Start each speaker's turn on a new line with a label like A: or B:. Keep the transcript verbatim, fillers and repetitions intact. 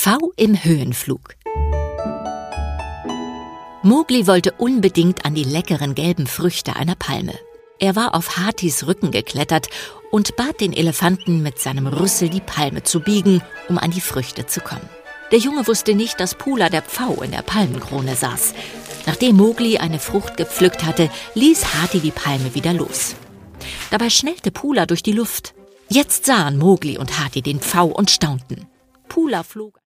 A: Pfau im Höhenflug. Mowgli wollte unbedingt an die leckeren gelben Früchte einer Palme. Er war auf Hatis Rücken geklettert und bat den Elefanten, mit seinem Rüssel die Palme zu biegen, um an die Früchte zu kommen. Der Junge wusste nicht, dass Pula der Pfau in der Palmenkrone saß. Nachdem Mowgli eine Frucht gepflückt hatte, ließ Hati die Palme wieder los. Dabei schnellte Pula durch die Luft. Jetzt sahen Mowgli und Hati den Pfau und staunten. Pula flog